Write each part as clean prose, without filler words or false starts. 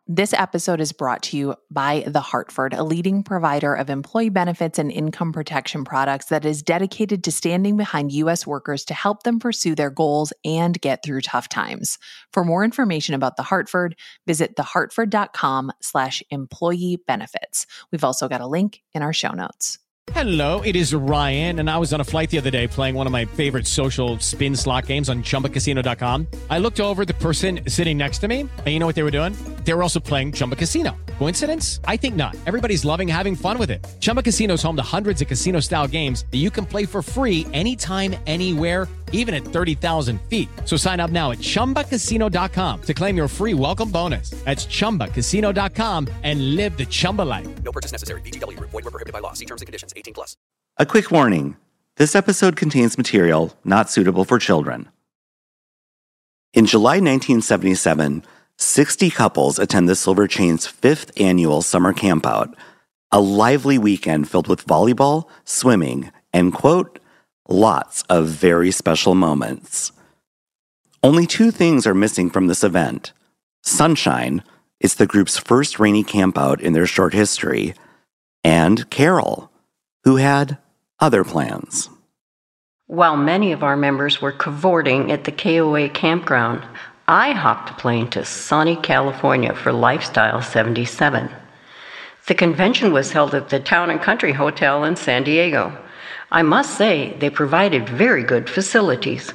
This episode is brought to you by The Hartford, a leading provider of employee benefits and income protection products that is dedicated to standing behind U.S. workers to help them pursue their goals and get through tough times. For more information about The Hartford, visit thehartford.com/employee benefits. We've also got a link in our show notes. Hello, it is Ryan, and I was on a flight the other day playing one of my favorite social spin slot games on ChumbaCasino.com. I looked over at the person sitting next to me, and you know what they were doing? They were also playing Chumba Casino. Coincidence? I think not. Everybody's loving having fun with it. Chumba Casino is home to hundreds of casino-style games that you can play for free anytime, anywhere, even at 30,000 feet. So sign up now at ChumbaCasino.com to claim your free welcome bonus. That's ChumbaCasino.com and live the Chumba life. No purchase necessary. VGW. Void where prohibited by law. See terms and conditions. 18+. A quick warning. This episode contains material not suitable for children. In July 1977, 60 couples attend the Silver Chain's 5th annual summer campout, a lively weekend filled with volleyball, swimming, and, quote, lots of very special moments. Only two things are missing from this event. Sunshine is the group's first rainy campout in their short history, and Carol, who had other plans. While many of our members were cavorting at the KOA campground, I hopped a plane to sunny California for Lifestyle 77. The convention was held at the Town and Country Hotel in San Diego. I must say, they provided very good facilities.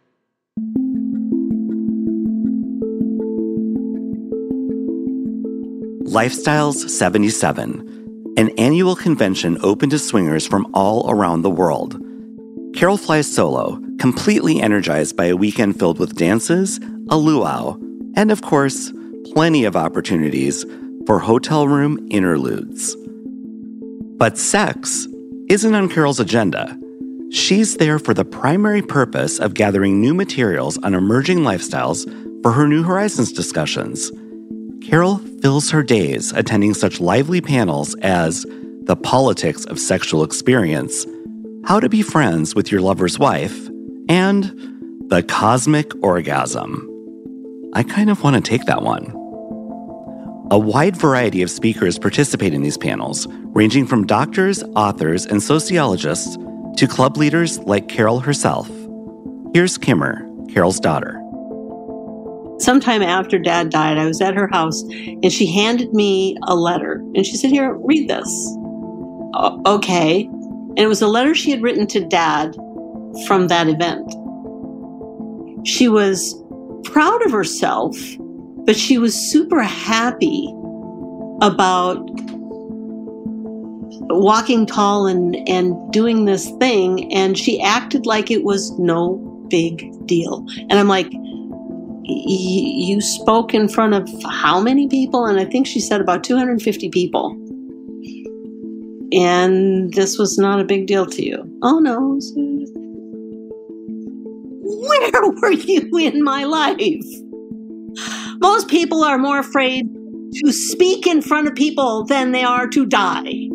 Lifestyles 77, an annual convention open to swingers from all around the world. Carol flies solo, completely energized by a weekend filled with dances, a luau, and of course, plenty of opportunities for hotel room interludes. But sex isn't on Carol's agenda. She's there for the primary purpose of gathering new materials on emerging lifestyles for her New Horizons discussions. Carol fills her days attending such lively panels as The Politics of Sexual Experience, How to Be Friends with Your Lover's Wife, and The Cosmic Orgasm. I kind of want to take that one. A wide variety of speakers participate in these panels, ranging from doctors, authors, and sociologists to club leaders like Carol herself. Here's Kimmer, Carol's daughter. Sometime after Dad died, I was at her house, and she handed me a letter. And she said, "Here, read this." Okay. And it was a letter she had written to Dad from that event. She was proud of herself, but she was super happy about walking tall and doing this thing, and she acted like it was no big deal. And I'm like, you spoke in front of how many people? And I think she said about 250 people. And this was not a big deal to you. Oh, no. Where were you in my life? Most people are more afraid to speak in front of people than they are to die.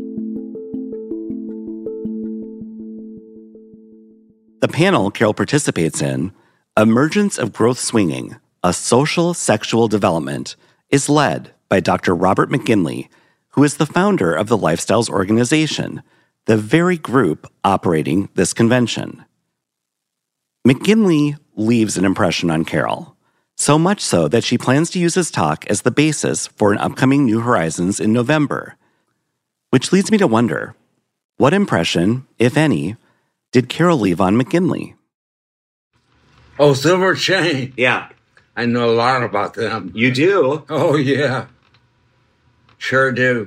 The panel Carol participates in, Emergence of Growth Swinging, a Social Sexual Development, is led by Dr. Robert McGinley, who is the founder of the Lifestyles Organization, the very group operating this convention. McGinley leaves an impression on Carol, so much so that she plans to use his talk as the basis for an upcoming New Horizons in November. Which leads me to wonder, what impression, if any, did Carol leave on McGinley? Oh, Silver Chain. Yeah. I know a lot about them. You do? Oh, yeah. Sure do.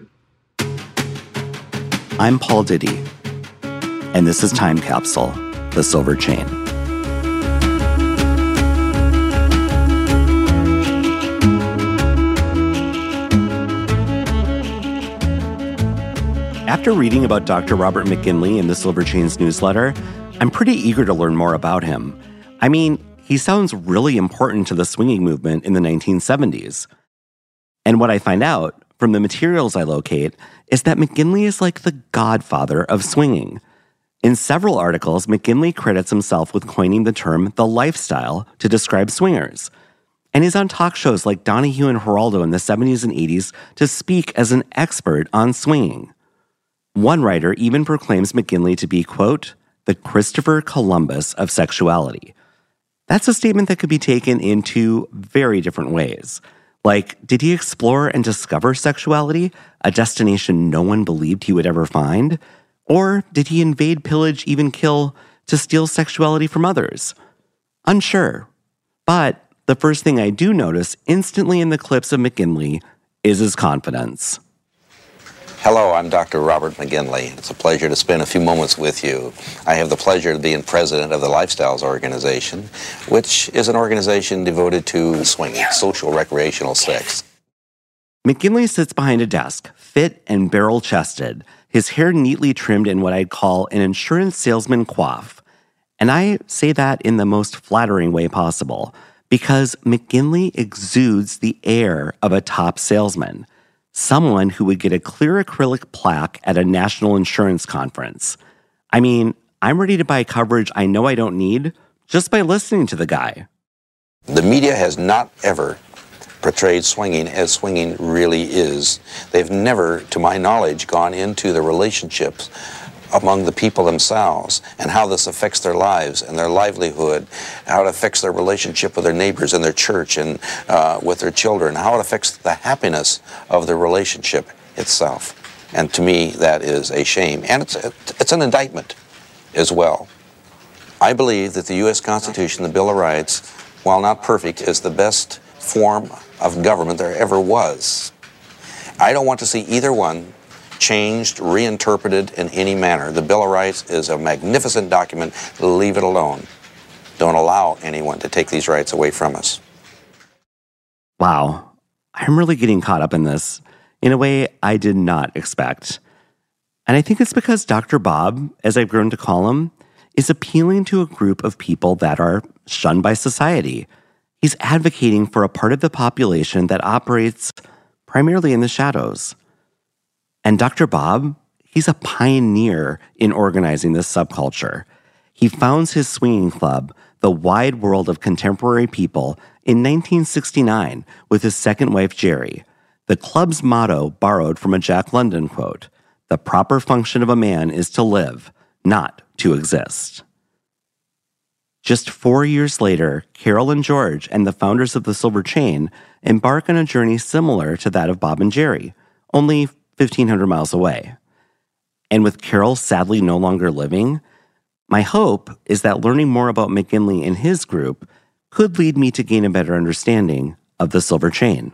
I'm Paul Diddy, and this is Time Capsule, The Silver Chain. After reading about Dr. Robert McGinley in the Silver Chain's newsletter, I'm pretty eager to learn more about him. I mean, he sounds really important to the swinging movement in the 1970s. And what I find out from the materials I locate is that McGinley is like the godfather of swinging. In several articles, McGinley credits himself with coining the term the lifestyle to describe swingers. And he's on talk shows like Donahue and Geraldo in the 70s and 80s to speak as an expert on swinging. One writer even proclaims McGinley to be, quote, the Christopher Columbus of sexuality. That's a statement that could be taken in two very different ways. Like, did he explore and discover sexuality, a destination no one believed he would ever find? Or did he invade, pillage, even kill to steal sexuality from others? Unsure. But the first thing I do notice instantly in the clips of McGinley is his confidence. Hello, I'm Dr. Robert McGinley. It's a pleasure to spend a few moments with you. I have the pleasure of being president of the Lifestyles Organization, which is an organization devoted to swinging, social recreational sex. McGinley sits behind a desk, fit and barrel-chested, his hair neatly trimmed in what I'd call an insurance salesman coif. And I say that in the most flattering way possible, because McGinley exudes the air of a top salesman, someone who would get a clear acrylic plaque at a national insurance conference. I mean, I'm ready to buy coverage I know I don't need just by listening to the guy. The media has not ever portrayed swinging as swinging really is. They've never, to my knowledge, gone into the relationships among the people themselves and how this affects their lives and their livelihood, how it affects their relationship with their neighbors and their church and with their children, how it affects the happiness of the relationship itself. And to me, that is a shame. And it's an indictment as well. I believe that the U.S. Constitution, the Bill of Rights, while not perfect, is the best form of government there ever was. I don't want to see either one changed, reinterpreted in any manner. The Bill of Rights is a magnificent document. Leave it alone. Don't allow anyone to take these rights away from us. Wow, I'm really getting caught up in this in a way I did not expect. And I think it's because Dr. Bob, as I've grown to call him, is appealing to a group of people that are shunned by society. He's advocating for a part of the population that operates primarily in the shadows. And Dr. Bob, he's a pioneer in organizing this subculture. He founds his swinging club, the Wide World of Contemporary People, in 1969 with his second wife, Jerry. The club's motto borrowed from a Jack London quote, "The proper function of a man is to live, not to exist." Just 4 years later, Carol and George and the founders of the Silver Chain embark on a journey similar to that of Bob and Jerry, only 1,500 miles away. And with Carol sadly no longer living, my hope is that learning more about McGinley and his group could lead me to gain a better understanding of the Silver Chain.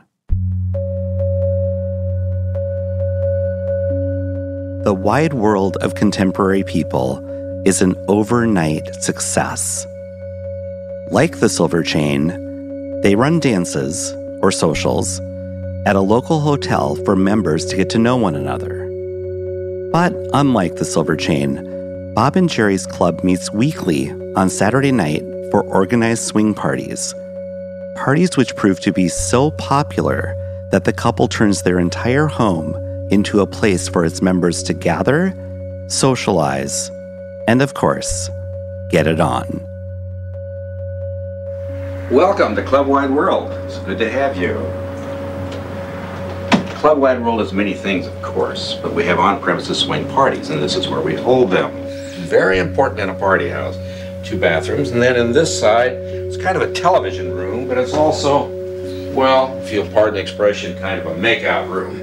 The Wide World of Contemporary People is an overnight success. Like the Silver Chain, they run dances, or socials, at a local hotel for members to get to know one another. But unlike the Silver Chain, Bob and Jerry's club meets weekly on Saturday night for organized swing parties. Parties which prove to be so popular that the couple turns their entire home into a place for its members to gather, socialize, and of course, get it on. Welcome to Club Wide World. It's good to have you. Club Wide World is many things, of course, but we have on-premises swing parties, and this is where we hold them. Very important in a party house. 2 bathrooms, and then in this side, it's kind of a television room, but it's also, well, if you'll pardon the expression, kind of a make-out room.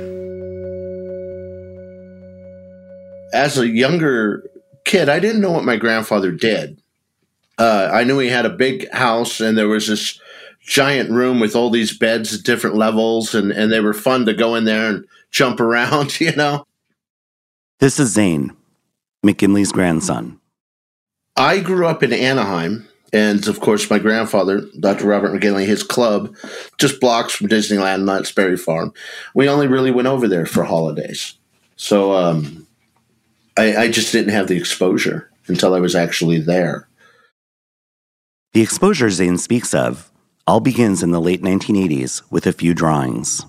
As a younger kid, I didn't know what my grandfather did. I knew he had a big house, and there was this giant room with all these beds at different levels, and they were fun to go in there and jump around, you know. This is Zane, McGinley's grandson. I grew up in Anaheim, and of course my grandfather, Dr. Robert McGinley, his club, just blocks from Disneyland, Knott's Berry Farm. We only really went over there for holidays. So I just didn't have the exposure until I was actually there. The exposure Zane speaks of all begins in the late 1980s with a few drawings.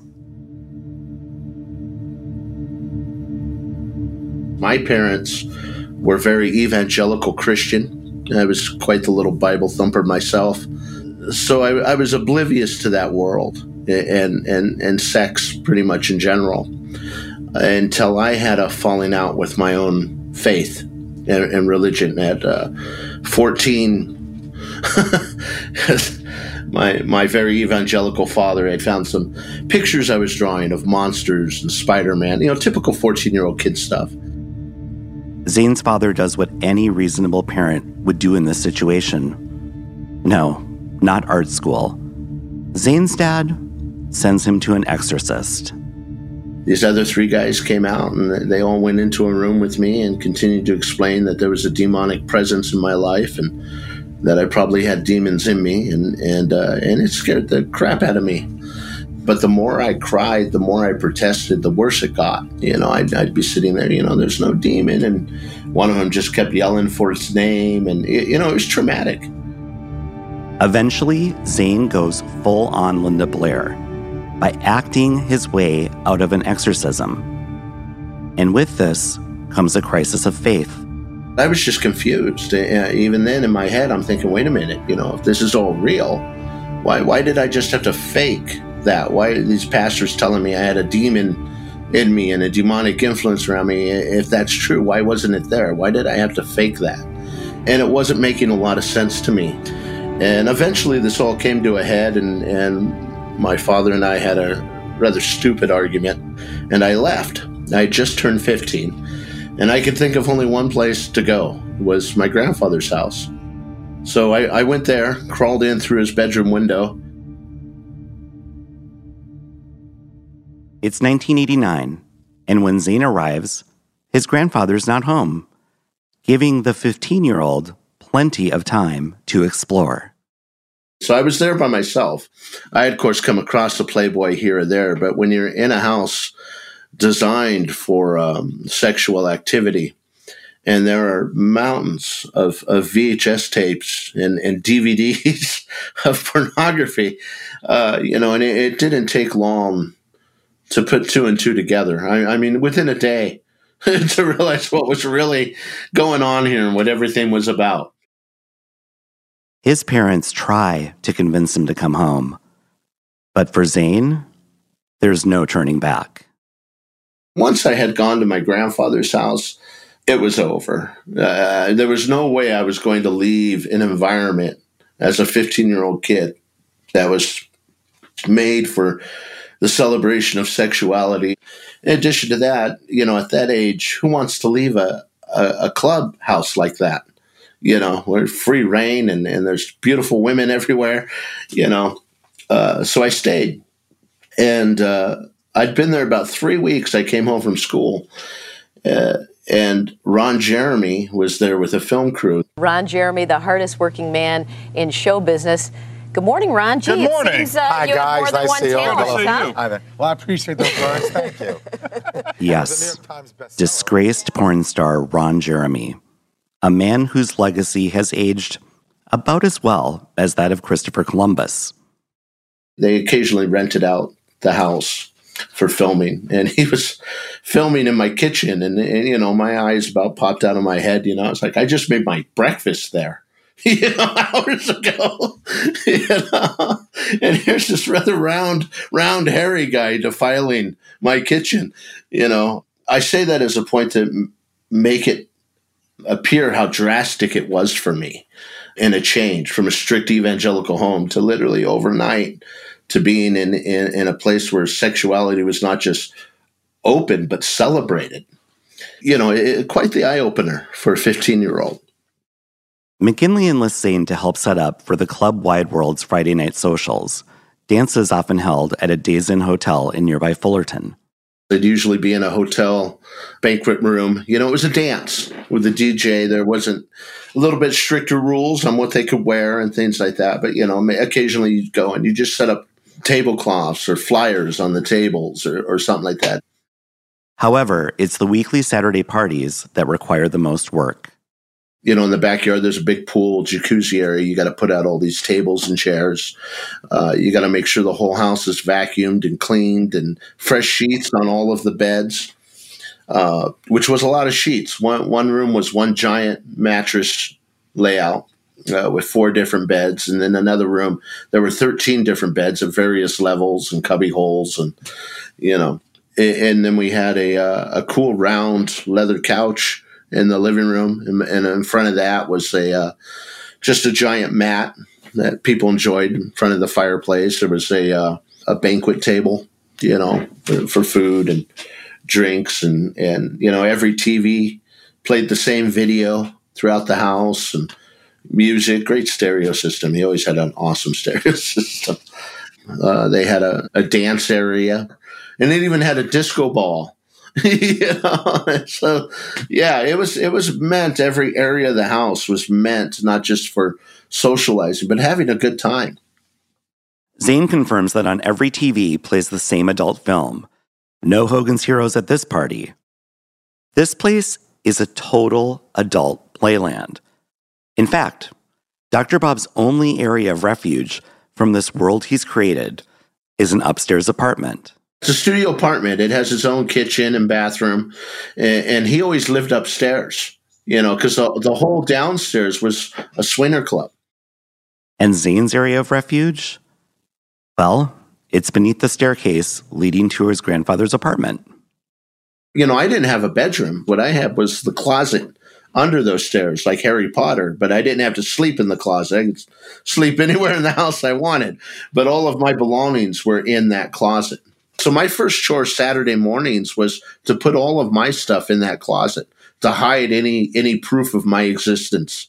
My parents were very evangelical Christian. I was quite the little Bible thumper myself. So I was oblivious to that world and sex pretty much in general until I had a falling out with my own faith and religion at 14. My very evangelical father had found some pictures I was drawing of monsters and Spider-Man, typical 14-year-old kid stuff. Zane's father does what any reasonable parent would do in this situation. No, not art school. Zane's dad sends him to an exorcist. These other 3 guys came out, and they all went into a room with me and continued to explain that there was a demonic presence in my life and that I probably had demons in me, and it scared the crap out of me. But the more I cried, the more I protested, the worse it got. I'd be sitting there, there's no demon, and one of them just kept yelling for its name, and it was traumatic. Eventually, Zane goes full-on Linda Blair by acting his way out of an exorcism. And with this comes a crisis of faith. I was just confused. Even then in my head, I'm thinking, wait a minute, if this is all real, why did I just have to fake that? Why are these pastors telling me I had a demon in me and a demonic influence around me? If that's true, why wasn't it there? Why did I have to fake that? And it wasn't making a lot of sense to me. And eventually this all came to a head, and my father and I had a rather stupid argument, and I left. I had just turned 15. And I could think of only one place to go, was my grandfather's house. So I went there, crawled in through his bedroom window. It's 1989, and when Zane arrives, his grandfather's not home, giving the 15-year-old plenty of time to explore. So I was there by myself. I had, of course, come across a Playboy here or there, but when you're in a house designed for sexual activity, and there are mountains of VHS tapes and DVDs of pornography, and it didn't take long to put 2 and 2 together. I mean, within a day, to realize what was really going on here and what everything was about. His parents try to convince him to come home, but for Zane, there's no turning back. Once I had gone to my grandfather's house, it was over. There was no way I was going to leave an environment as a 15-year-old kid that was made for the celebration of sexuality. In addition to that, at that age, who wants to leave a clubhouse like that? Where free reign and there's beautiful women everywhere, So I stayed. And I'd been there about 3 weeks. I came home from school, and Ron Jeremy was there with a film crew. Ron Jeremy, the hardest working man in show business. Good morning, Ron. Good morning. It seems, Hi, you guys. have more than one talent, huh? Hi there. Well, I appreciate those words. Thank you. Yes, disgraced porn star Ron Jeremy, a man whose legacy has aged about as well as that of Christopher Columbus. They occasionally rented out the house for filming, and he was filming in my kitchen, and my eyes about popped out of my head. I was like, I just made my breakfast there, hours ago. And here's this rather round, hairy guy defiling my kitchen. I say that as a point to make it appear how drastic it was for me, and a change from a strict evangelical home to literally overnight to being in a place where sexuality was not just open, but celebrated. Quite the eye-opener for a 15-year-old. McKinley enlists Zane to help set up for the Club Wide World's Friday night socials, dances often held at a Days Inn hotel in nearby Fullerton. They'd usually be in a hotel banquet room. It was a dance with the DJ. There wasn't a little bit stricter rules on what they could wear and things like that. But, occasionally you'd go and you just set up tablecloths or flyers on the tables or something like that. However, it's the weekly Saturday parties that require the most work. In the backyard, there's a big pool, jacuzzi area. You got to put out all these tables and chairs. You got to make sure the whole house is vacuumed and cleaned, and fresh sheets on all of the beds, which was a lot of sheets. One room was one giant mattress layout, with 4 different beds. And then another room, there were 13 different beds of various levels and cubby holes. And, and then we had a cool round leather couch in the living room. And in front of that was just a giant mat that people enjoyed in front of the fireplace. There was a banquet table, for food and drinks. And every TV played the same video throughout the house, and music, great stereo system. He always had an awesome stereo system. They had a dance area, and it even had a disco ball. So yeah, it was meant, every area of the house was meant not just for socializing, but having a good time. Zane confirms that on every TV plays the same adult film. No Hogan's Heroes at this party. This place is a total adult playland. In fact, Dr. Bob's only area of refuge from this world he's created is an upstairs apartment. It's a studio apartment. It has its own kitchen and bathroom, and he always lived upstairs, because the whole downstairs was a swinger club. And Zane's area of refuge? Well, it's beneath the staircase leading to his grandfather's apartment. I didn't have a bedroom. What I had was the closet under those stairs, like Harry Potter, but I didn't have to sleep in the closet. I could sleep anywhere in the house I wanted, but all of my belongings were in that closet. So my first chore Saturday mornings was to put all of my stuff in that closet, to hide any proof of my existence.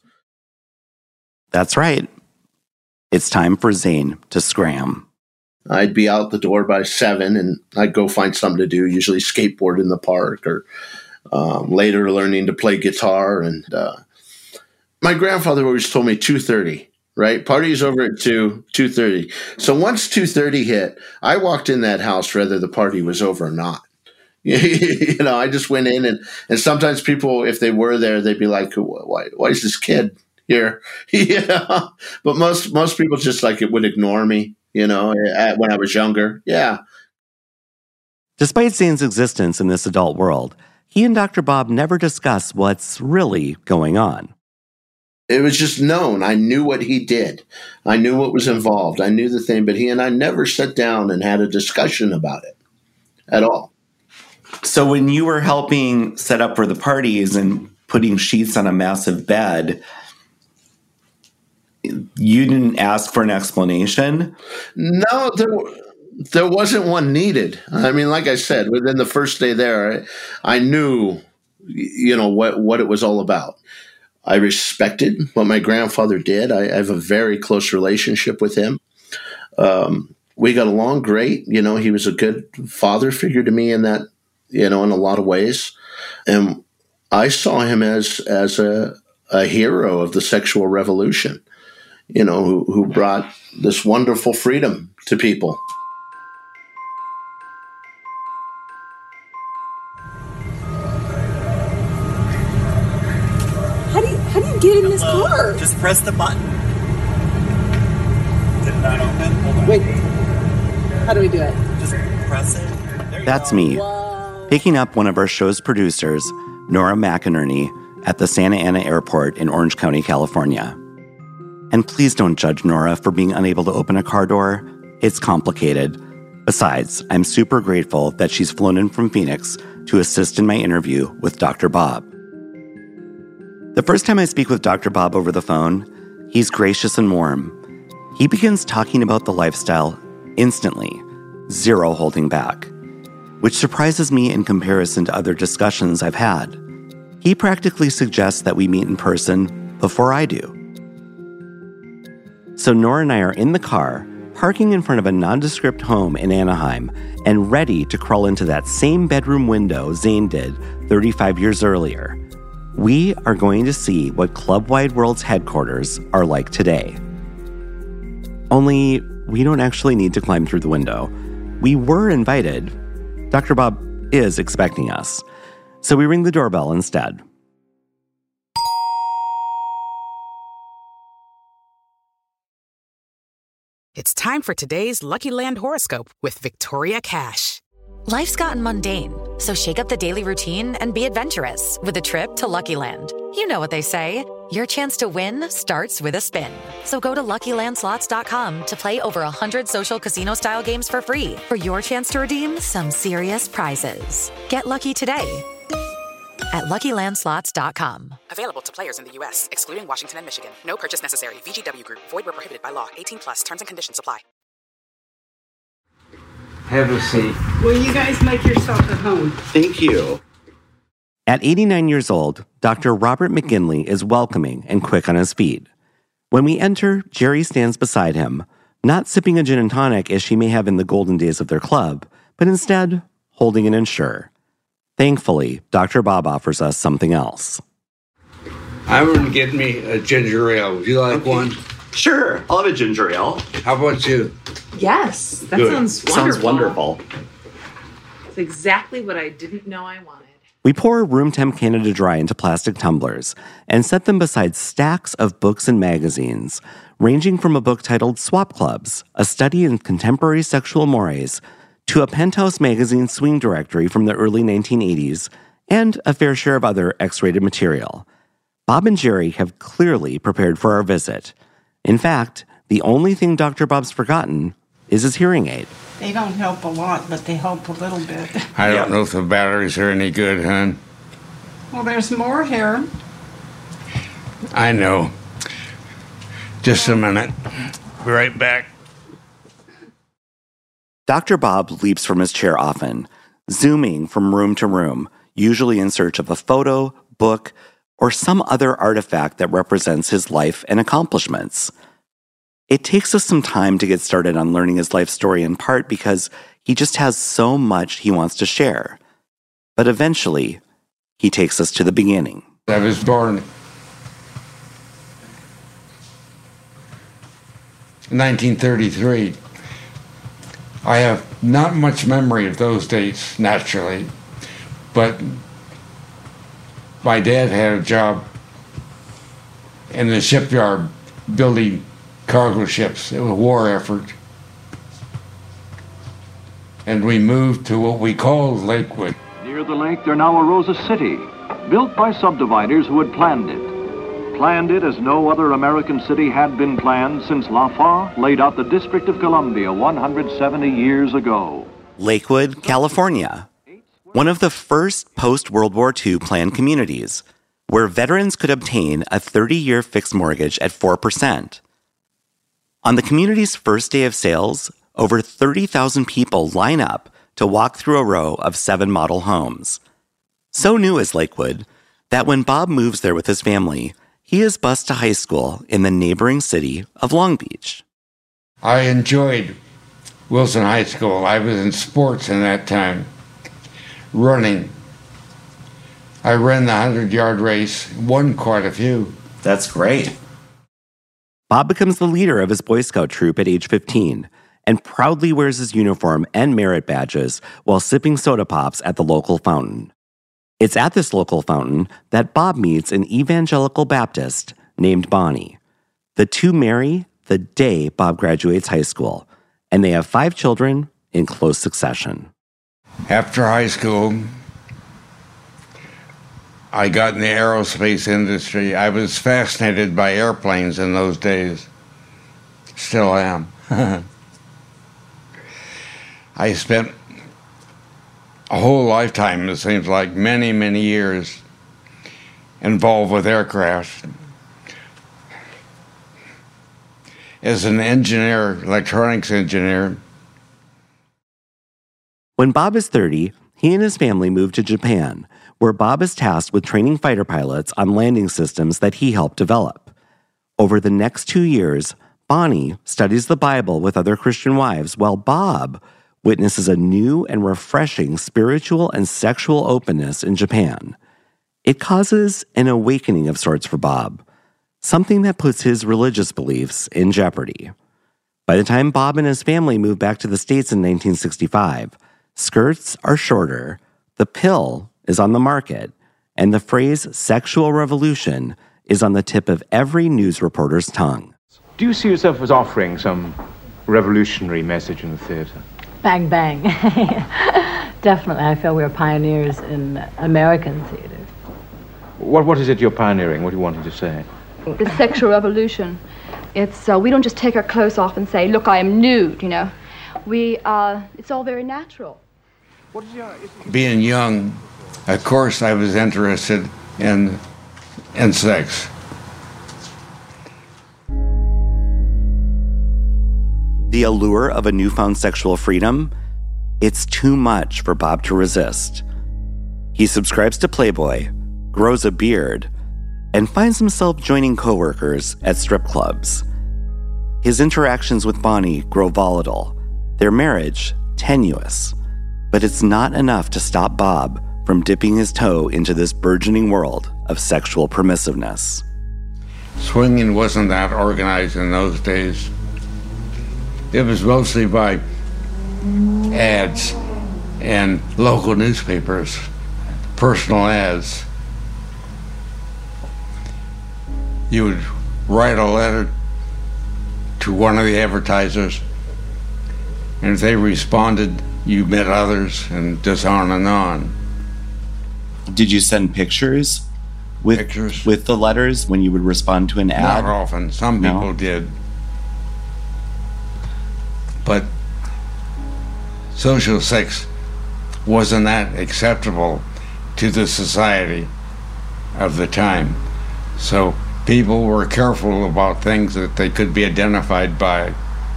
That's right. It's time for Zane to scram. I'd be out the door by 7, and I'd go find something to do, usually skateboard in the park, or later learning to play guitar. And my grandfather always told me 2:30, right? Party's over at 2:30. So once 2:30 hit, I walked in that house whether the party was over or not. I just went in, and sometimes people, if they were there, they'd be like, why is this kid here? But most people just it would ignore me. When I was younger. Yeah. Despite Zane's existence in this adult world, he and Dr. Bob never discuss what's really going on. It was just known. I knew what he did. I knew what was involved. I knew the thing, but he and I never sat down and had a discussion about it at all. So when you were helping set up for the parties and putting sheets on a massive bed, you didn't ask for an explanation? No, there wasn't one needed. I mean, like I said, within the first day there, I knew, what it was all about. I respected what my grandfather did. I have a very close relationship with him. We got along great. He was a good father figure to me in that, in a lot of ways. And I saw him as a hero of the sexual revolution. Who brought this wonderful freedom to people. How do you get in this car? Just press the button. Did it not open? Hold on. Wait. How do we do it? Just press it. That's me, picking up one of our show's producers, Nora McInerney, at the Santa Ana Airport in Orange County, California. And please don't judge Nora for being unable to open a car door. It's complicated. Besides, I'm super grateful that she's flown in from Phoenix to assist in my interview with Dr. Bob. The first time I speak with Dr. Bob over the phone, he's gracious and warm. He begins talking about the lifestyle instantly, zero holding back, which surprises me in comparison to other discussions I've had. He practically suggests that we meet in person before I do. So Nora and I are in the car, parking in front of a nondescript home in Anaheim, and ready to crawl into that same bedroom window Zane did 35 years earlier. We are going to see what Club Wide World's headquarters are like today. Only, we don't actually need to climb through the window. We were invited. Dr. Bob is expecting us. So we ring the doorbell instead. It's time for today's Lucky Land horoscope with Victoria Cash. Life's gotten mundane, so shake up the daily routine and be adventurous with a trip to Lucky Land. You know what they say. Your chance to win starts with a spin. So go to LuckyLandSlots.com to play over 100 social casino-style games for free for your chance to redeem some serious prizes. Get lucky today at LuckyLandSlots.com. Available to players in the U.S., excluding Washington and Michigan. No purchase necessary. VGW Group. Void where prohibited by law. 18+. Terms and conditions apply. Have a seat. Well, you guys make yourself at home. Thank you. At 89 years old, Dr. Robert McGinley is welcoming and quick on his feet. When we enter, Jerry stands beside him, not sipping a gin and tonic as she may have in the golden days of their club, but instead holding an Ensure. Thankfully, Dr. Bob offers us something else. I would get me a ginger ale. Would you like one? Sure, I'll have a ginger ale. How about you? Yes, that Good. sounds wonderful. Sounds wonderful. It's exactly what I didn't know I wanted. We pour room temp Canada Dry into plastic tumblers and set them beside stacks of books and magazines, ranging from a book titled Swap Clubs, a study in contemporary sexual mores, to a Penthouse magazine swing directory from the early 1980s, and a fair share of other X-rated material. Bob and Jerry have clearly prepared for our visit. In fact, the only thing Dr. Bob's forgotten is his hearing aid. They don't help a lot, but they help a little bit. I don't know if the batteries are any good, hon. Well, there's more here. I know. Just a minute. Be right back. Dr. Bob leaps from his chair often, zooming from room to room, usually in search of a photo, book, or some other artifact that represents his life and accomplishments. It takes us some time to get started on learning his life story, in part because he just has so much he wants to share. But eventually, he takes us to the beginning. I was born in 1933. I have not much memory of those dates, naturally, but my dad had a job in the shipyard building cargo ships. It was a war effort. And we moved to what we called Lakewood. Near the lake, there now arose a city, built by subdividers who had planned it. Planned it as no other American city had been planned since Lafarge laid out the District of Columbia 170 years ago. Lakewood, California. One of the first post-World War II planned communities, where veterans could obtain a 30-year fixed mortgage at 4%. On the community's first day of sales, over 30,000 people line up to walk through a row of 7 model homes. So new is Lakewood that when Bob moves there with his family, he is bused to high school in the neighboring city of Long Beach. I enjoyed Wilson High School. I was in sports in that time, running. I ran the 100-yard race, won quite a few. That's great. Bob becomes the leader of his Boy Scout troop at age 15 and proudly wears his uniform and merit badges while sipping soda pops at the local fountain. It's at this local fountain that Bob meets an evangelical Baptist named Bonnie. The two marry the day Bob graduates high school, and they have 5 children in close succession. After high school, I got in the aerospace industry. I was fascinated by airplanes in those days. Still am. I spent a whole lifetime, it seems like, many, many years involved with aircraft. As an engineer, electronics engineer. When Bob is 30, he and his family move to Japan, where Bob is tasked with training fighter pilots on landing systems that he helped develop. Over the next 2 years, Bonnie studies the Bible with other Christian wives, while Bob witnesses a new and refreshing spiritual and sexual openness in Japan. It causes an awakening of sorts for Bob, something that puts his religious beliefs in jeopardy. By the time Bob and his family moved back to the States in 1965, skirts are shorter, the pill is on the market, and the phrase sexual revolution is on the tip of every news reporter's tongue. Do you see yourself as offering some revolutionary message in the theater? Bang, bang. Definitely. I feel we're pioneers in American theater. What is it you're pioneering? What do you want to say? the sexual revolution. It's we don't just take our clothes off and say, "Look, I am nude," you know. It's all very natural. Being young, of course, I was interested in sex. The allure of a newfound sexual freedom, it's too much for Bob to resist. He subscribes to Playboy, grows a beard, and finds himself joining coworkers at strip clubs. His interactions with Bonnie grow volatile, their marriage tenuous, but it's not enough to stop Bob from dipping his toe into this burgeoning world of sexual permissiveness. Swinging wasn't that organized in those days. It was mostly by ads and local newspapers, personal ads. You would write a letter to one of the advertisers, and if they responded, you met others, and just on and on. Did you send pictures with the letters when you would respond to an ad? Not often. Some people did. But social sex wasn't that acceptable to the society of the time. So people were careful about things that they could be identified by.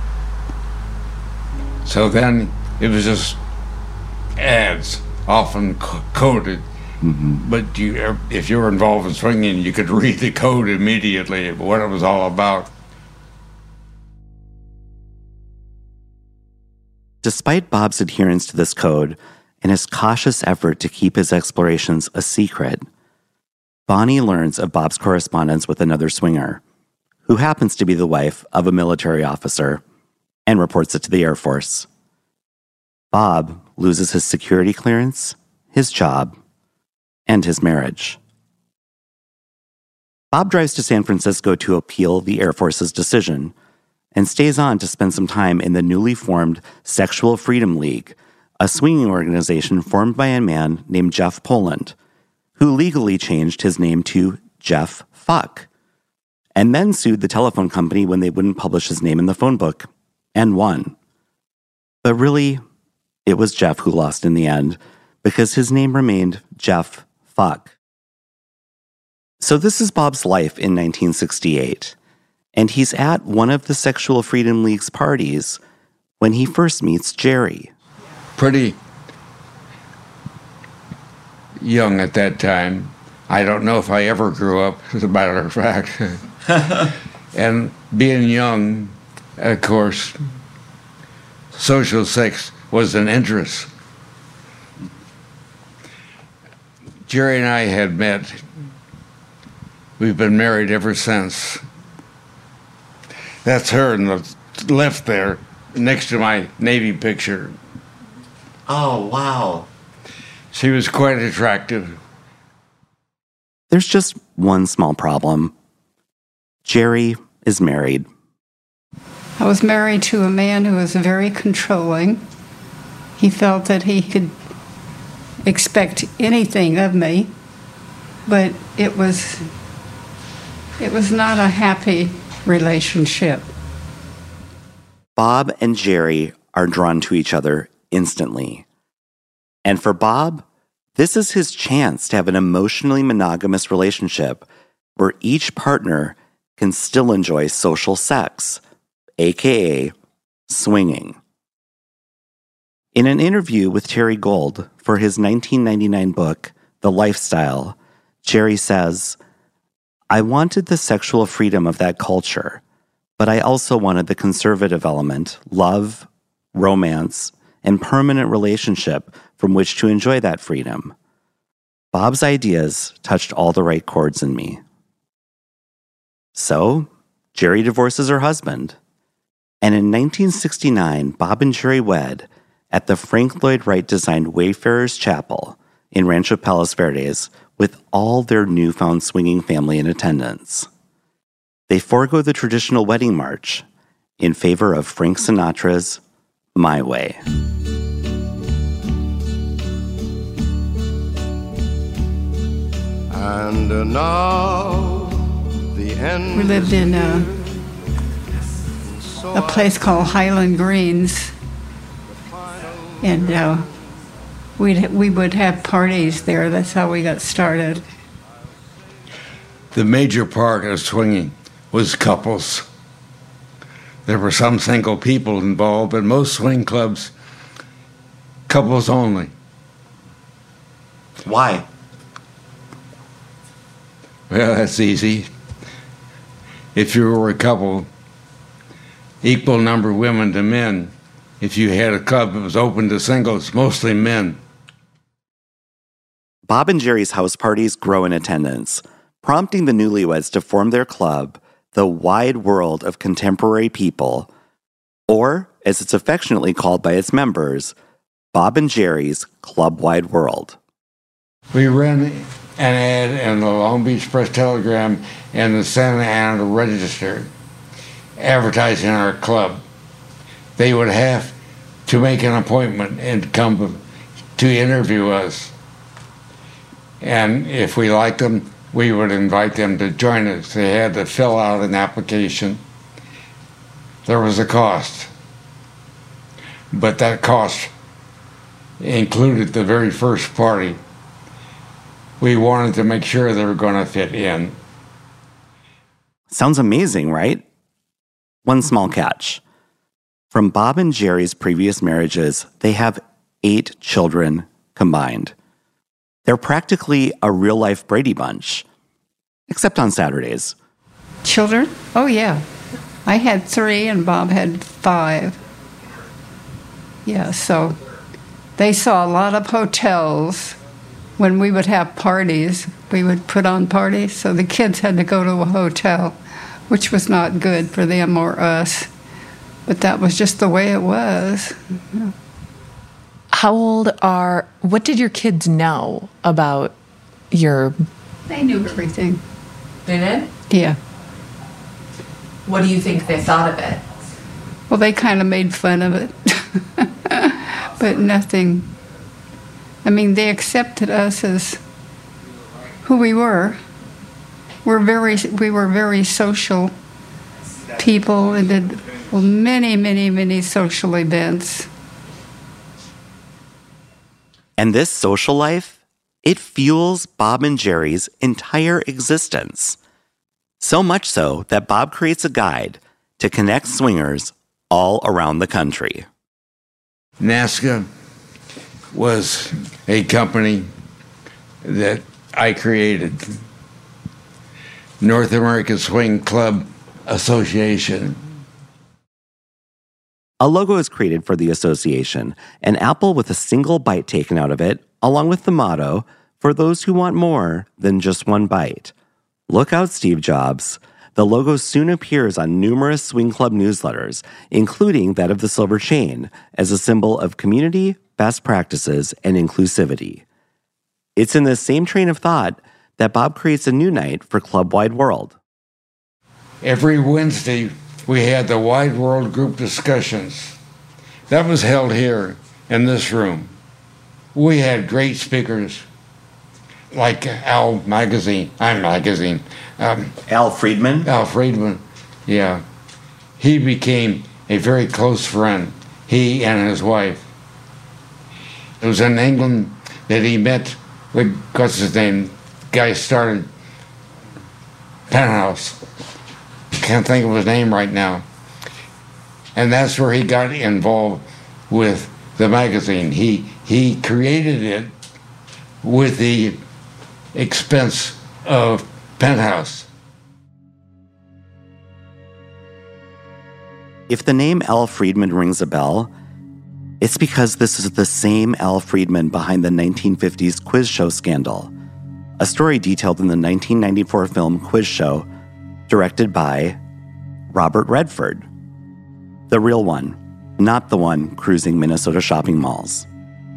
So then it was just ads, often coded. Mm-hmm. But if you were involved in swinging, you could read the code immediately, what it was all about. Despite Bob's adherence to this code and his cautious effort to keep his explorations a secret, Bonnie learns of Bob's correspondence with another swinger, who happens to be the wife of a military officer, and reports it to the Air Force. Bob loses his security clearance, his job, and his marriage. Bob drives to San Francisco to appeal the Air Force's decision, and stays on to spend some time in the newly formed Sexual Freedom League, a swinging organization formed by a man named Jeff Poland, who legally changed his name to Jeff Fuck, and then sued the telephone company when they wouldn't publish his name in the phone book, and won. But really, it was Jeff who lost in the end, because his name remained Jeff Fuck. So this is Bob's life in 1968. And he's at one of the Sexual Freedom League's parties when he first meets Jerry. Pretty young at that time. I don't know if I ever grew up, as a matter of fact. And being young, of course, social sex was an interest. Jerry and I had met. We've been married ever since. That's her in the left there, next to my Navy picture. Oh, wow. She was quite attractive. There's just one small problem. Jerry is married. I was married to a man who was very controlling. He felt that he could expect anything of me, but it was not a happy relationship. Bob and Jerry are drawn to each other instantly. And for Bob, this is his chance to have an emotionally monogamous relationship where each partner can still enjoy social sex, aka swinging. In an interview with Terry Gold for his 1999 book, The Lifestyle, Jerry says, "I wanted the sexual freedom of that culture, but I also wanted the conservative element, love, romance, and permanent relationship from which to enjoy that freedom. Bob's ideas touched all the right chords in me." So, Jerry divorces her husband. And in 1969, Bob and Jerry wed at the Frank Lloyd Wright-designed Wayfarers Chapel in Rancho Palos Verdes with all their newfound swinging family in attendance. They forego the traditional wedding march in favor of Frank Sinatra's My Way. And now the We lived in a place called Highland Greens, and we would have parties there. That's how we got started. The major part of swinging was couples. There were some single people involved, but most swing clubs, couples only. Why? Well, that's easy. If you were a couple, equal number of women to men. If you had a club that was open to singles, mostly men. Bob and Jerry's house parties grow in attendance, prompting the newlyweds to form their club, the Wide World of Contemporary People, or, as it's affectionately called by its members, Bob and Jerry's Club Wide World. We ran an ad in the Long Beach Press-Telegram and the Santa Ana Register advertising our club. They would have to make an appointment and come to interview us. And if we liked them, we would invite them to join us. They had to fill out an application. There was a cost, but that cost included the very first party. We wanted to make sure they were going to fit in. Sounds amazing, right? One small catch. From Bob and Jerry's previous marriages, they have 8 children combined. They're practically a real-life Brady Bunch, except on Saturdays. Children? Oh, yeah. I had 3 and Bob had 5. Yeah, so they saw a lot of hotels. When we would have parties, we would put on parties, so the kids had to go to a hotel, which was not good for them or us. But that was just the way it was. Yeah. What did your kids know about your... They knew everything. They did? Yeah. What do you think they thought of it? Well, they kind of made fun of it. But nothing. I mean, they accepted us as who we were. We were very social people and did many, many, many social events. And this social life, it fuels Bob and Jerry's entire existence. So much so that Bob creates a guide to connect swingers all around the country. NASCA was a company that I created. North American Swing Club Association. A logo is created for the association, an apple with a single bite taken out of it, along with the motto, for those who want more than just one bite. Look out, Steve Jobs. The logo soon appears on numerous swing club newsletters, including that of the Silver Chain, as a symbol of community, best practices, and inclusivity. It's in this same train of thought that Bob creates a new night for Club Wide World. Every Wednesday, we had the Wide World group discussions. That was held here in this room. We had great speakers like Al Friedman. Al Friedman, yeah. He became a very close friend, he and his wife. It was in England that he met, what's his name, guy started Penthouse. Can't think of his name right now. And that's where he got involved with the magazine. He created it with the expense of Penthouse. If the name Al Friedman rings a bell, it's because this is the same Al Friedman behind the 1950s quiz show scandal, a story detailed in the 1994 film Quiz Show, directed by Robert Redford. The real one, not the one cruising Minnesota shopping malls.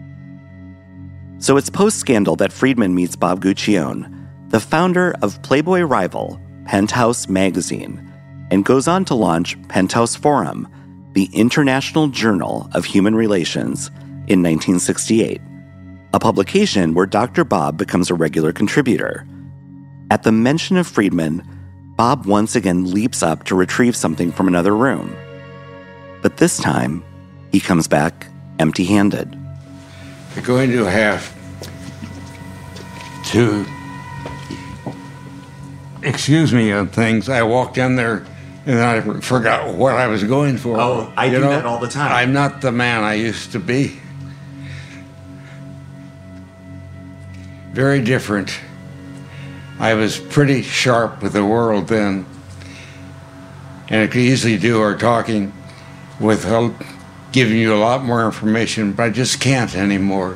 So it's post-scandal that Friedman meets Bob Guccione, the founder of Playboy rival Penthouse magazine, and goes on to launch Penthouse Forum, the International Journal of Human Relations, in 1968, a publication where Dr. Bob becomes a regular contributor. At the mention of Friedman, Bob once again leaps up to retrieve something from another room. But this time, he comes back empty-handed. You're going to have to excuse me on things. I walked in there and I forgot what I was going for. Oh, I do that all the time. I'm not the man I used to be. Very different. I was pretty sharp with the world then, and I could easily do our talking without giving you a lot more information, but I just can't anymore.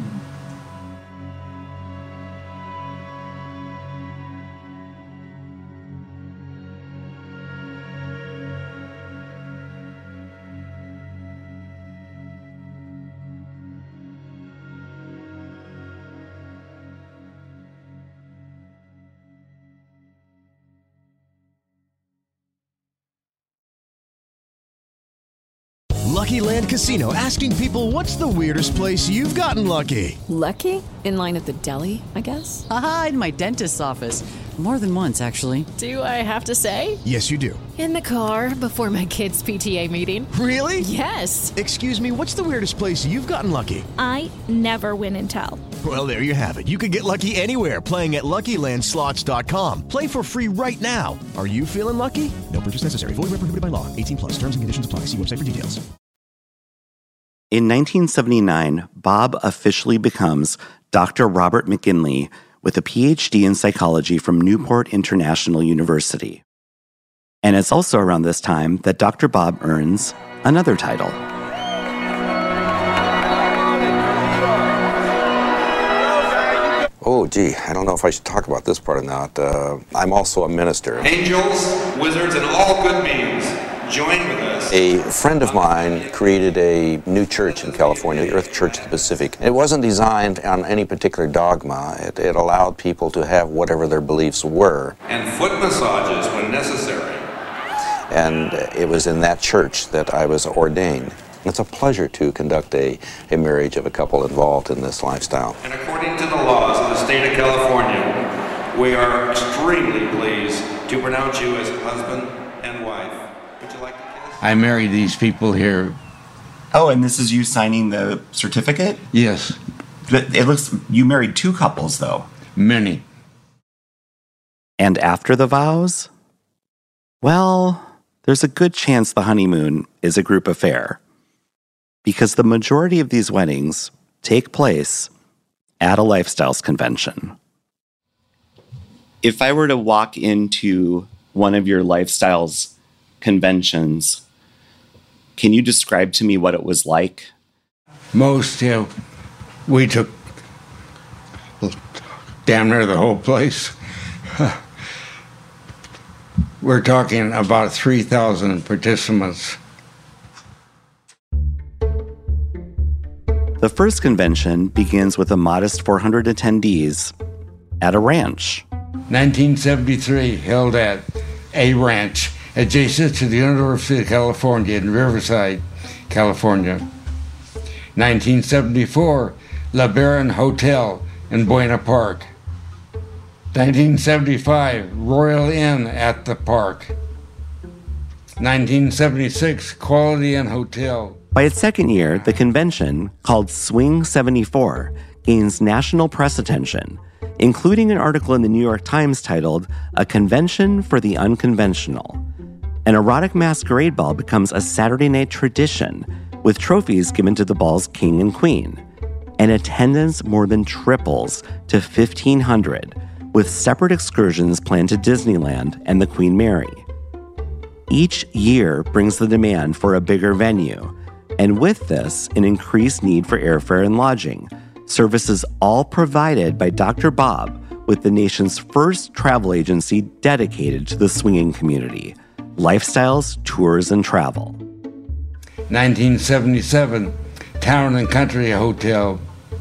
Lucky Land Casino, asking people, what's the weirdest place you've gotten lucky? Lucky? In line at the deli, I guess? Aha, in my dentist's office. More than once, actually. Do I have to say? Yes, you do. In the car before my kids' PTA meeting. Really? Yes. Excuse me, what's the weirdest place you've gotten lucky? I never win and tell. Well, there you have it. You can get lucky anywhere, playing at LuckyLandSlots.com. Play for free right now. Are you feeling lucky? No purchase necessary. Void where prohibited by law. 18+. Terms and conditions apply. See website for details. In 1979, Bob officially becomes Dr. Robert McGinley with a PhD in psychology from Newport International University. And it's also around this time that Dr. Bob earns another title. Oh, gee, I don't know if I should talk about this part or not. I'm also a minister. Angels, wizards, and all good beings, join with us. A friend of mine created a new church in California, the Earth Church of the Pacific. It wasn't designed on any particular dogma. It allowed people to have whatever their beliefs were. And foot massages when necessary. And it was in that church that I was ordained. It's a pleasure to conduct a marriage of a couple involved in this lifestyle. And according to the laws of the state of California, we are extremely pleased to pronounce you as husband and wife. Would you like to kiss? I married these people here. Oh, and this is you signing the certificate? Yes. But it looks, you married two couples, though. Many. And after the vows? Well, there's a good chance the honeymoon is a group affair, because the majority of these weddings take place at a lifestyles convention. If I were to walk into one of your lifestyles conventions, can you describe to me what it was like? Most, we took damn near the whole place. We're talking about 3,000 participants. The first convention begins with a modest 400 attendees at a ranch. 1973, held at a ranch adjacent to the University of California in Riverside, California. 1974, LeBaron Hotel in Buena Park. 1975, Royal Inn at the park. 1976, Quality Inn Hotel. By its second year, the convention, called Swing 74, gains national press attention, including an article in the New York Times titled, "A Convention for the Unconventional." An erotic masquerade ball becomes a Saturday night tradition, with trophies given to the ball's king and queen. And attendance more than triples to 1,500, with separate excursions planned to Disneyland and the Queen Mary. Each year brings the demand for a bigger venue, and with this, an increased need for airfare and lodging, services all provided by Dr. Bob with the nation's first travel agency dedicated to the swinging community, Lifestyles, Tours, and Travel. 1977, Town and Country Hotel,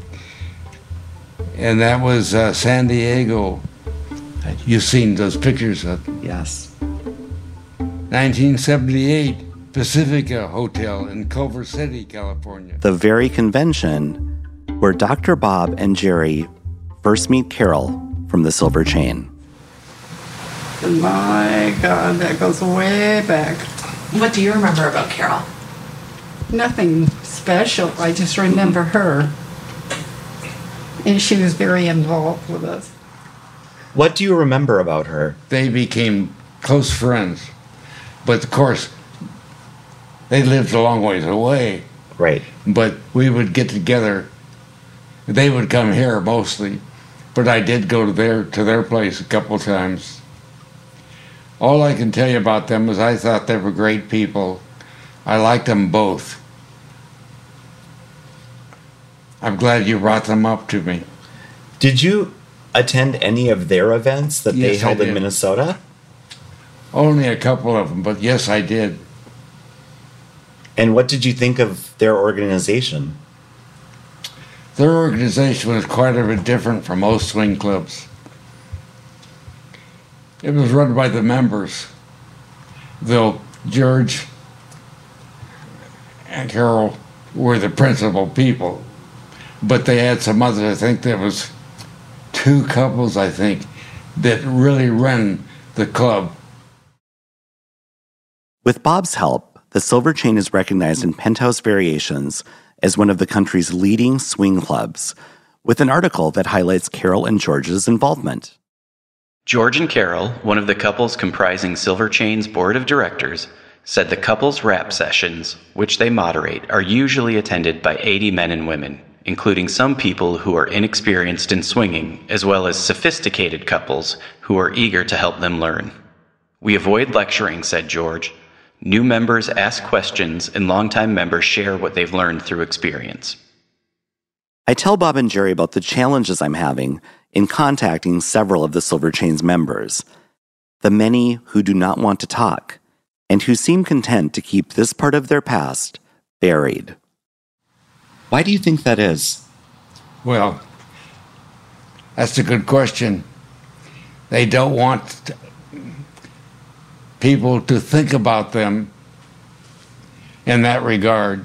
and that was San Diego. You've seen those pictures of. Yes. 1978, Pacifica Hotel in Culver City, California. The very convention where Dr. Bob and Jerry first meet Carol from the Silver Chain. My God, that goes way back. What do you remember about Carol? Nothing special. I just remember her. And she was very involved with us. What do you remember about her? They became close friends. But of course, they lived a long ways away. Right. But we would get together. They would come here mostly. But I did go to their place a couple times. All I can tell you about them is I thought they were great people. I liked them both. I'm glad you brought them up to me. Did you attend any of their events that they held in Minnesota? Only a couple of them, but yes, I did. And what did you think of their organization? Their organization was quite a bit different from most swing clubs. It was run by the members, though George and Carol were the principal people. But they had some others. I think there was 2 couples, I think, that really ran the club. With Bob's help, the Silver Chain is recognized in Penthouse Variations as one of the country's leading swing clubs, with an article that highlights Carol and George's involvement. George and Carol, one of the couples comprising Silver Chain's board of directors, said the couple's rap sessions, which they moderate, are usually attended by 80 men and women, including some people who are inexperienced in swinging, as well as sophisticated couples who are eager to help them learn. We avoid lecturing, said George. New members ask questions and longtime members share what they've learned through experience. I tell Bob and Jerry about the challenges I'm having in contacting several of the Silver Chain's members, the many who do not want to talk, and who seem content to keep this part of their past buried. Why do you think that is? Well, that's a good question. They don't want people to think about them in that regard.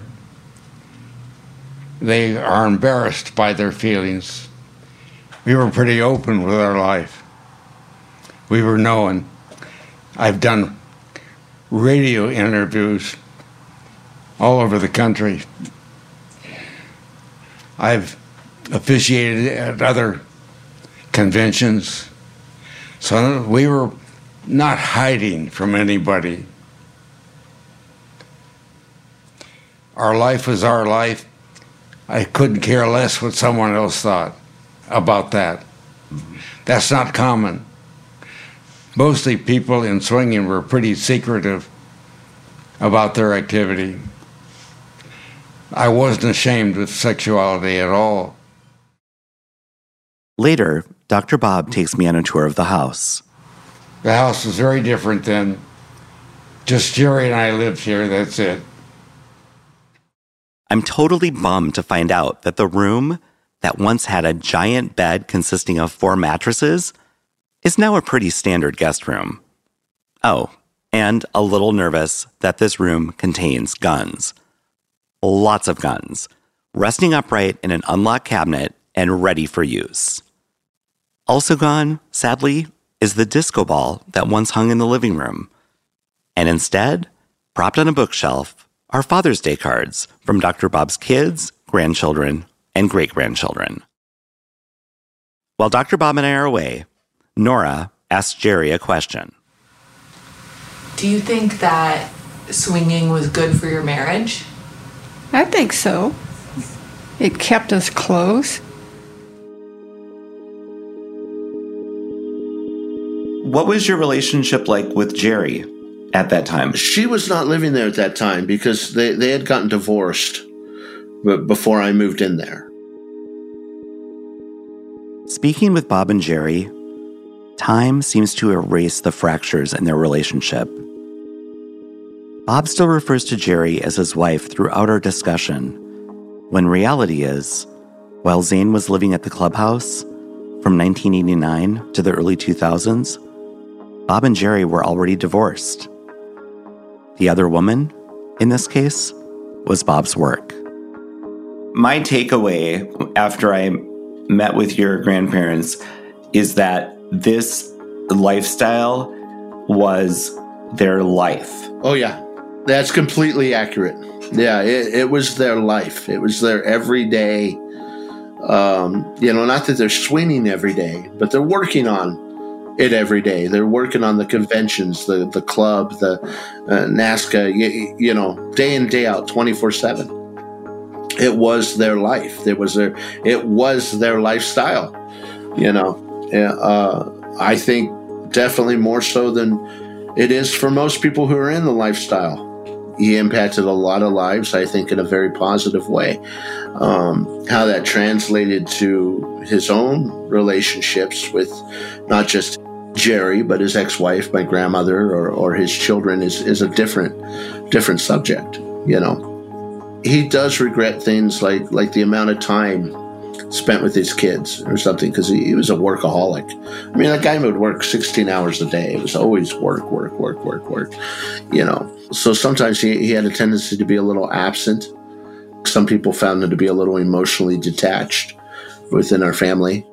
They are embarrassed by their feelings. We were pretty open with our life. We were known. I've done radio interviews all over the country. I've officiated at other conventions. So we were not hiding from anybody. Our life was our life. I couldn't care less what someone else thought about that. That's not common. Mostly people in swinging were pretty secretive about their activity. I wasn't ashamed with sexuality at all. Later, Dr. Bob takes me on a tour of the house. The house was very different then. Just Jerry and I lived here, that's it. I'm totally bummed to find out that the room that once had a giant bed consisting of 4 mattresses is now a pretty standard guest room. Oh, and a little nervous that this room contains guns. Lots of guns, resting upright in an unlocked cabinet and ready for use. Also gone, sadly, is the disco ball that once hung in the living room. And instead, propped on a bookshelf, are Father's Day cards from Dr. Bob's kids, grandchildren, and great-grandchildren. While Dr. Bob and I are away, Nora asks Jerry a question. Do you think that swinging was good for your marriage? I think so. It kept us close. What was your relationship like with Jerry at that time? She was not living there at that time because they had gotten divorced before I moved in there. Speaking with Bob and Jerry, time seems to erase the fractures in their relationship. Bob still refers to Jerry as his wife throughout our discussion, when reality is, while Zane was living at the clubhouse from 1989 to the early 2000s, Bob and Jerry were already divorced. The other woman, in this case, was Bob's work. My takeaway after I met with your grandparents is that this lifestyle was their life. Oh, yeah. That's completely accurate. Yeah, it was their life. It was their everyday, not that they're swinging every day, but they're working on it every day. They're working on the conventions, the club, the NASCA, day in, day out, 24/7. It was their life. It was their lifestyle, I think definitely more so than it is for most people who are in the lifestyle. He impacted a lot of lives, I think, in a very positive way. How that translated to his own relationships with not just Jerry, but his ex-wife, my grandmother, or his children is a different subject. He does regret things like the amount of time spent with his kids or something, because he was a workaholic. I mean, that guy would work 16 hours a day. It was always work. So sometimes he had a tendency to be a little absent. Some people found him to be a little emotionally detached within our family.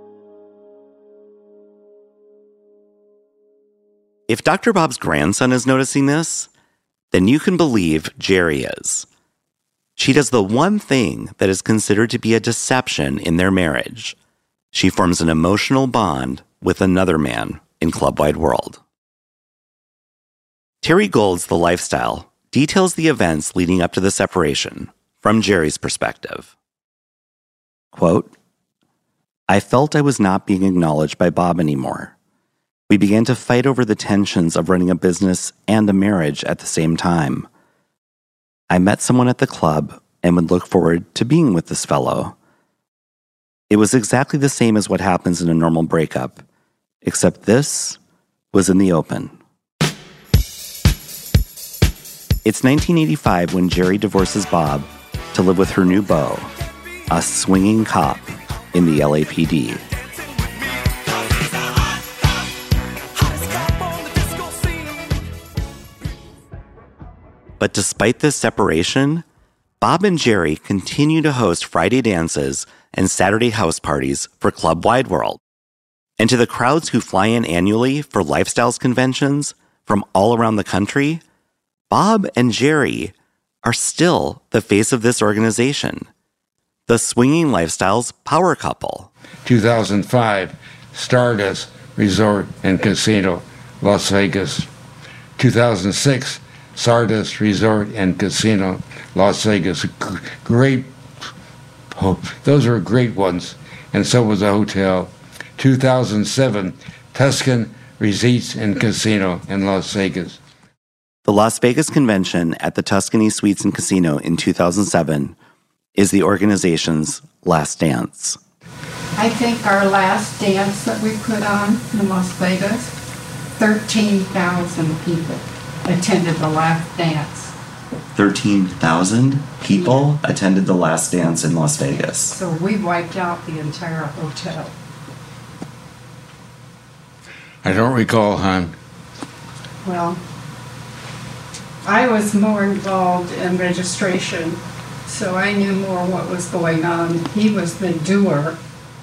If Dr. Bob's grandson is noticing this, then you can believe Jerry is. She does the one thing that is considered to be a deception in their marriage. She forms an emotional bond with another man in Club Wide World. Terry Gould's The Lifestyle details the events leading up to the separation from Jerry's perspective. Quote, I felt I was not being acknowledged by Bob anymore. We began to fight over the tensions of running a business and a marriage at the same time. I met someone at the club and would look forward to being with this fellow. It was exactly the same as what happens in a normal breakup, except this was in the open. It's 1985 when Jerry divorces Bob to live with her new beau, a swinging cop in the LAPD. But despite this separation, Bob and Jerry continue to host Friday dances and Saturday house parties for Club Wide World. And to the crowds who fly in annually for Lifestyles conventions from all around the country, Bob and Jerry are still the face of this organization, the Swinging Lifestyles power couple. 2005, Stardust Resort and Casino, Las Vegas. 2006, Stardust Resort and Casino, Las Vegas. Great, those were great ones. And so was the hotel. 2007, Tuscan Receipts and Casino in Las Vegas. The Las Vegas convention at the Tuscany Suites and Casino in 2007 is the organization's last dance. I think our last dance that we put on in Las Vegas, 13,000 people attended the last dance. 13,000 people attended the last dance in Las Vegas. So we wiped out the entire hotel. I don't recall, hon. Well, I was more involved in registration, so I knew more what was going on. He was the doer.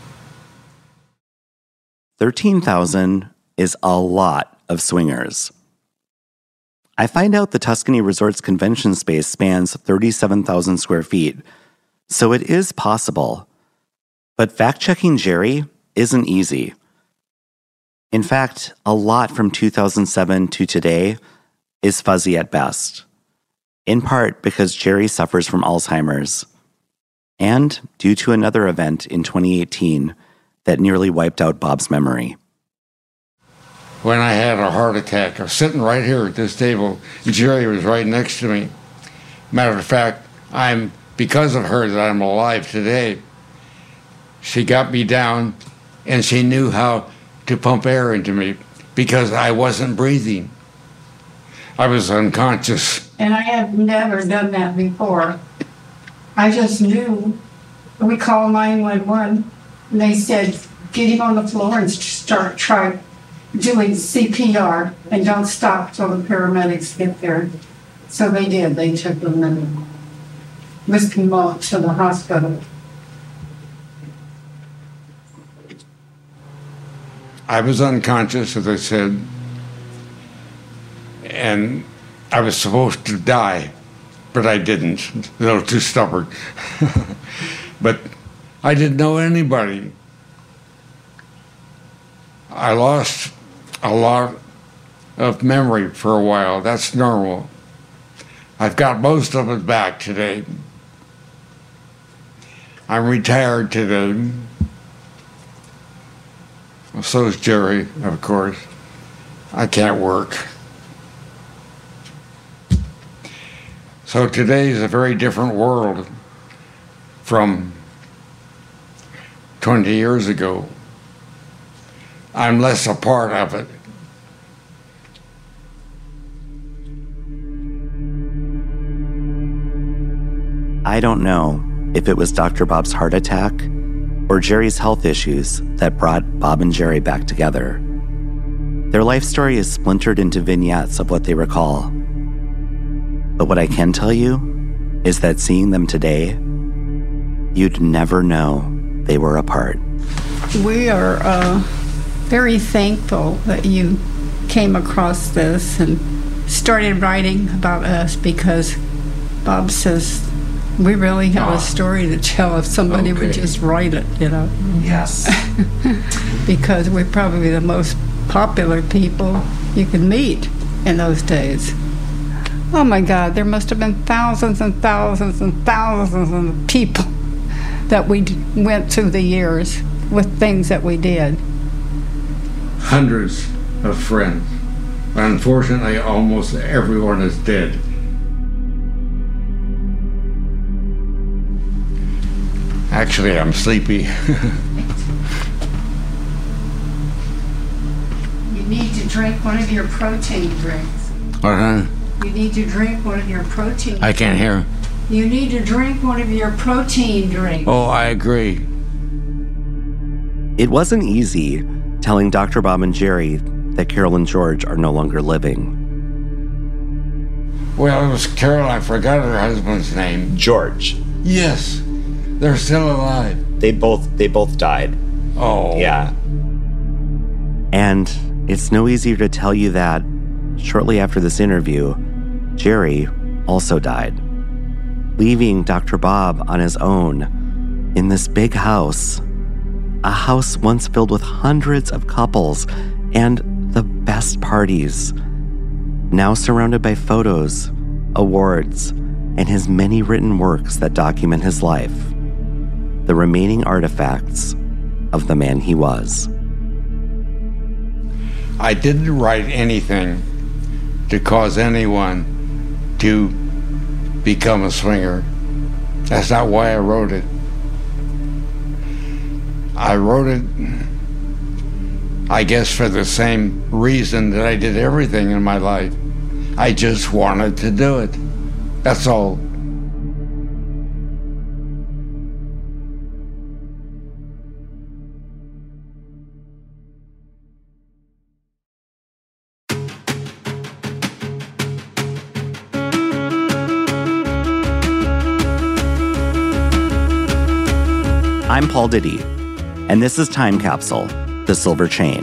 13,000 is a lot of swingers. I find out the Tuscany Resort's convention space spans 37,000 square feet, so it is possible. But fact-checking Jerry isn't easy. In fact, a lot from 2007 to today is fuzzy at best, in part because Jerry suffers from Alzheimer's, and due to another event in 2018 that nearly wiped out Bob's memory. When I had a heart attack, I was sitting right here at this table. Jerry was right next to me. Matter of fact, because of her that I'm alive today. She got me down, and she knew how to pump air into me because I wasn't breathing. I was unconscious. And I had never done that before. I just knew. We called 911, and they said, get him on the floor and try doing CPR, and don't stop till the paramedics get there. So they did. They took him and whisked him off to the hospital. I was unconscious, as I said. and I was supposed to die, but I didn't. I was too stubborn. But I didn't know anybody. I lost a lot of memory for a while. That's normal. I've got most of it back today. I'm retired today. So is Jerry, of course. I can't work. So today is a very different world from 20 years ago. I'm less a part of it. I don't know if it was Dr. Bob's heart attack or Jerry's health issues that brought Bob and Jerry back together. Their life story is splintered into vignettes of what they recall. But what I can tell you is that seeing them today, you'd never know they were apart. We are very thankful that you came across this and started writing about us, because Bob says we really have a story to tell if somebody would just write it, you know. Yes. Because we're probably the most popular people you could meet in those days. Oh my God, there must have been thousands and thousands and thousands of people that we went through the years with things that we did. Hundreds of friends. Unfortunately, almost everyone is dead. Actually, I'm sleepy. You need to drink one of your protein drinks. What, huh? You need to drink one of your protein. I can't hear. You need to drink one of your protein drinks. Oh, I agree. It wasn't easy telling Dr. Bob and Jerry that Carol and George are no longer living. Well, it was Carol. I forgot her husband's name. George. Yes. They're still alive. They both died. Oh. Yeah. And it's no easier to tell you that shortly after this interview, Jerry also died, leaving Dr. Bob on his own in this big house, a house once filled with hundreds of couples and the best parties, now surrounded by photos, awards, and his many written works that document his life, the remaining artifacts of the man he was. I didn't write anything to cause anyone to become a swinger. That's not why I wrote it. I wrote it, I guess, for the same reason that I did everything in my life. I just wanted to do it. That's all. I'm Paul Diddy, and this is Time Capsule, The Silver Chain.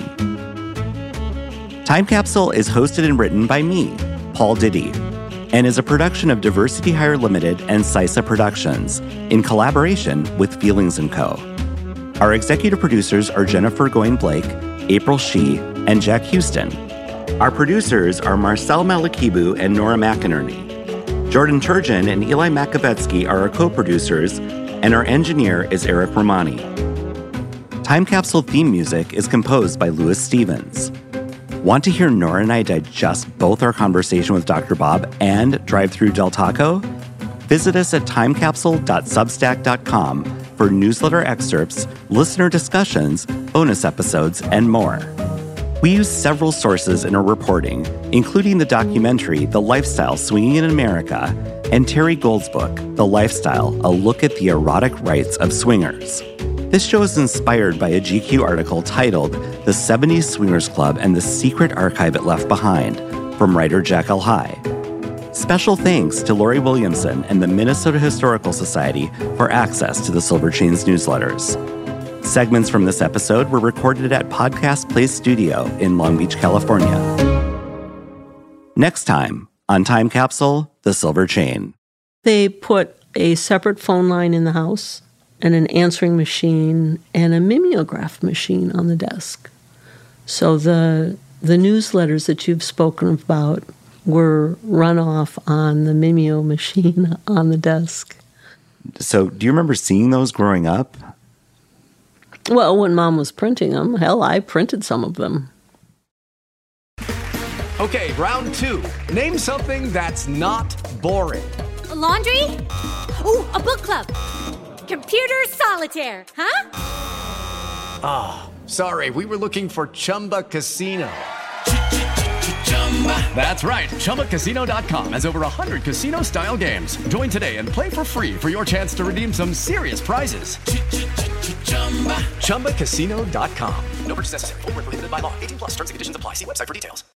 Time Capsule is hosted and written by me, Paul Diddy, and is a production of Diversity Hire Limited and CISA Productions in collaboration with Feelings & Co. Our executive producers are Jennifer Goyne-Blake, April Shee, and Jack Houston. Our producers are Marcel Malakibu and Nora McInerney. Jordan Turgeon and Eli Makovetsky are our co-producers, and our engineer is Eric Romani. Time Capsule theme music is composed by Louis Stevens. Want to hear Nora and I digest both our conversation with Dr. Bob and Drive Through Del Taco? Visit us at timecapsule.substack.com for newsletter excerpts, listener discussions, bonus episodes, and more. We use several sources in our reporting, including the documentary The Lifestyle Swinging in America and Terry Gould's book, The Lifestyle, A Look at the Erotic Rights of Swingers. This show is inspired by a GQ article titled The 70s Swingers Club and the Secret Archive It Left Behind from writer Jack L. High. Special thanks to Lori Williamson and the Minnesota Historical Society for access to the Silver Chains newsletters. Segments from this episode were recorded at Podcast Place Studio in Long Beach, California. Next time on Time Capsule, The Silver Chain. They put a separate phone line in the house and an answering machine and a mimeograph machine on the desk. So the newsletters that you've spoken about were run off on the mimeo machine on the desk. So do you remember seeing those growing up? Well, when Mom was printing them, hell, I printed some of them. Okay, round 2. Name something that's not boring. A laundry? Ooh, a book club. Computer solitaire, huh? Ah, oh, sorry, we were looking for Chumba Casino. That's right, ChumbaCasino.com has over 100 casino-style games. Join today and play for free for your chance to redeem some serious prizes. ChumbaCasino.com. No purchase necessary. Void where prohibited by law. 18+ terms and conditions apply. See website for details.